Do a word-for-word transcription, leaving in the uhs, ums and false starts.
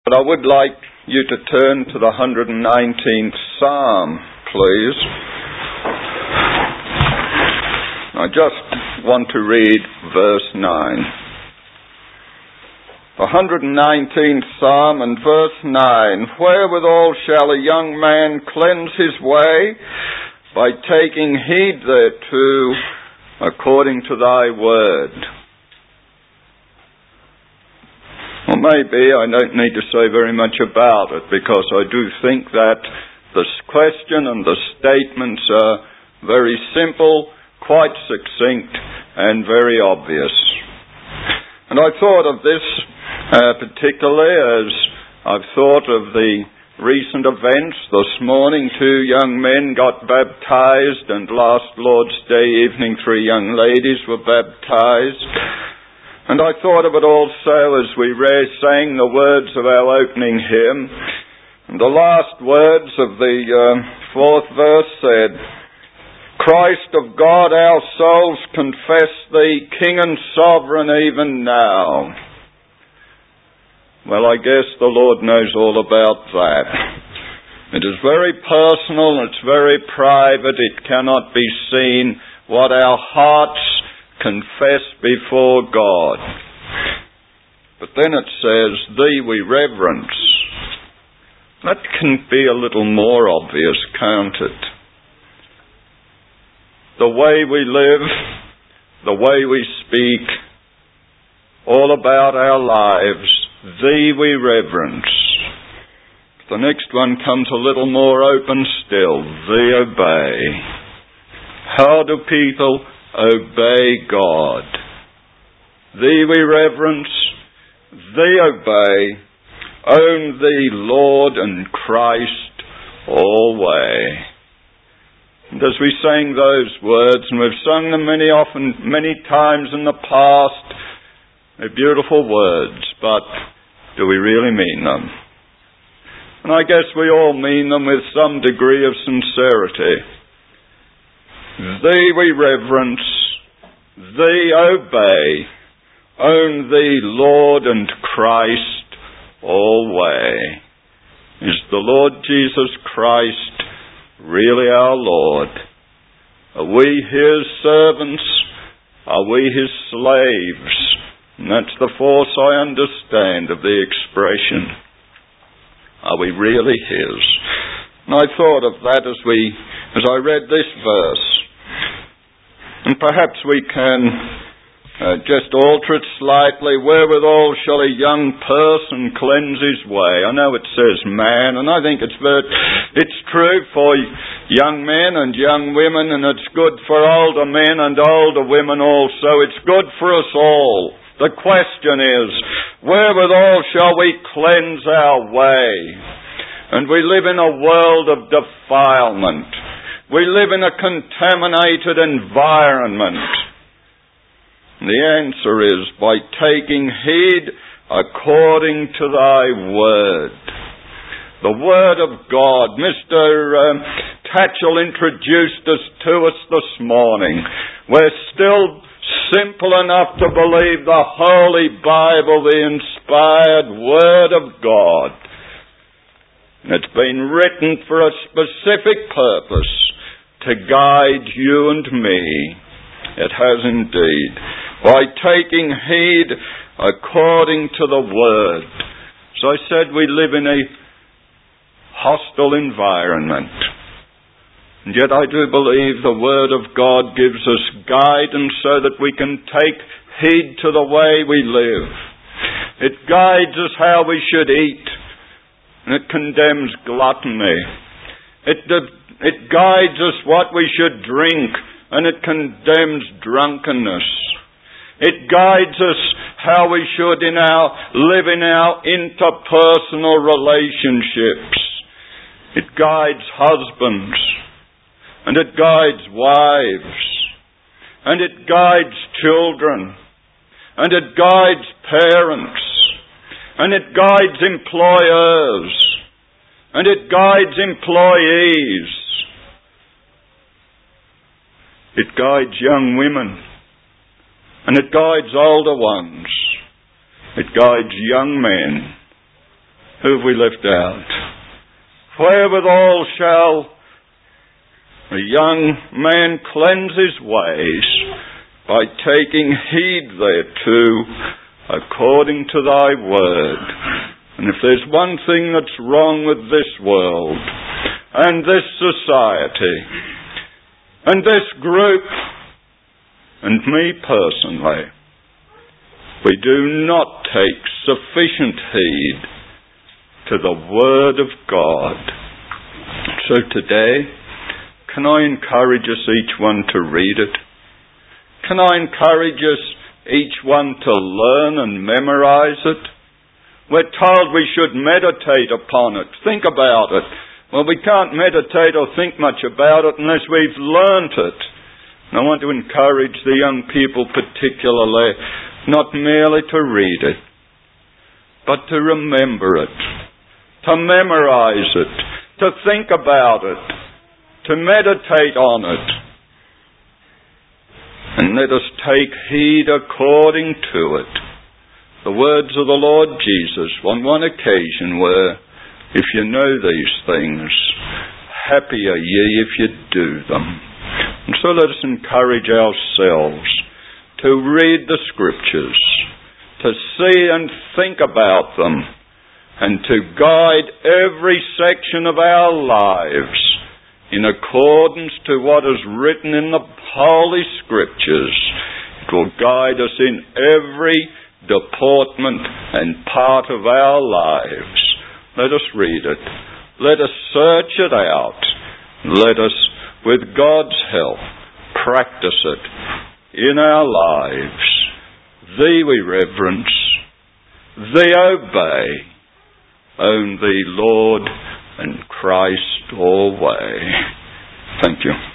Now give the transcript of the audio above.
But I would like you to turn to the one hundred nineteenth Psalm, please. I just want to read verse nine. The one hundred nineteenth Psalm and verse nine. Wherewithal shall a young man cleanse his way? By taking heed thereto, according to thy word. Well, maybe I don't need to say very much about it, because I do think that the question and the statements are very simple, quite succinct, and very obvious. And I thought of this uh, particularly as I've thought of the recent events. This morning, two young men got baptized, and last Lord's Day evening, three young ladies were baptized. And I thought of it also as we sang the words of our opening hymn. And the last words of the uh, fourth verse said, Christ of God, our souls confess thee, King and Sovereign even now. Well, I guess the Lord knows all about that. It is very personal, it's very private, it cannot be seen what our hearts confess before God. But then it says, thee we reverence. That can be a little more obvious, can't it? The way we live, the way we speak, all about our lives, thee we reverence. The next one comes a little more open still, thee obey. How do people obey God? Thee we reverence, thee obey, own thee Lord and Christ alway. And as we sang those words, and we've sung them many often, many times in the past, they're beautiful words, but do we really mean them? And I guess we all mean them with some degree of sincerity. Thee we reverence, thee obey, own thee Lord and Christ alway. Is the Lord Jesus Christ really our Lord? Are we His servants? Are we His slaves? And that's the force I understand of the expression. Are we really His? And I thought of that as we, as I read this verse. And perhaps we can uh, just alter it slightly. Wherewithal shall a young person cleanse his way? I know it says man, and I think it's very, it's true for young men and young women, and it's good for older men and older women also. It's good for us all. The question is, wherewithal shall we cleanse our way? And we live in a world of defilement. We live in a contaminated environment. The answer is by taking heed according to thy word. The word of God. Mister Um, Tatchell introduced us to us this morning. We're still simple enough to believe the Holy Bible, the inspired Word of God. It's been written for a specific purpose, to guide you and me. It has indeed. By taking heed according to the Word. As I said, we live in a hostile environment. And yet I do believe the Word of God gives us guidance so that we can take heed to the way we live. It guides us how we should eat. And it condemns gluttony. It, it guides us what we should drink. And it condemns drunkenness. It guides us how we should in our, live in our interpersonal relationships. It guides husbands. And it guides wives. And it guides children. And it guides parents. And it guides employers. And it guides employees. It guides young women. And it guides older ones. It guides young men. Who have we left out? Wherewithal shall a young man cleanse his ways, by taking heed thereto, according to thy word. And if there's one thing that's wrong with this world, and this society, and this group, and me personally, we do not take sufficient heed to the Word of God. So today, can I encourage us each one to read it? Can I encourage us each one to learn and memorize it? We're told we should meditate upon it, think about it. Well, we can't meditate or think much about it unless we've learnt it. And I want to encourage the young people particularly, not merely to read it, but to remember it, to memorize it, to think about it, to meditate on it. And let us take heed according to it. The words of the Lord Jesus on one occasion were, if you know these things, happy are ye if you do them. And so let us encourage ourselves to read the Scriptures, to see and think about them, and to guide every section of our lives in accordance to what is written in the Holy Scriptures. It will guide us in every deportment and part of our lives. Let us read it. Let us search it out. Let us, with God's help, practice it in our lives. Thee we reverence. Thee obey. Own Thee, Lord and Christ, alway. Thank you.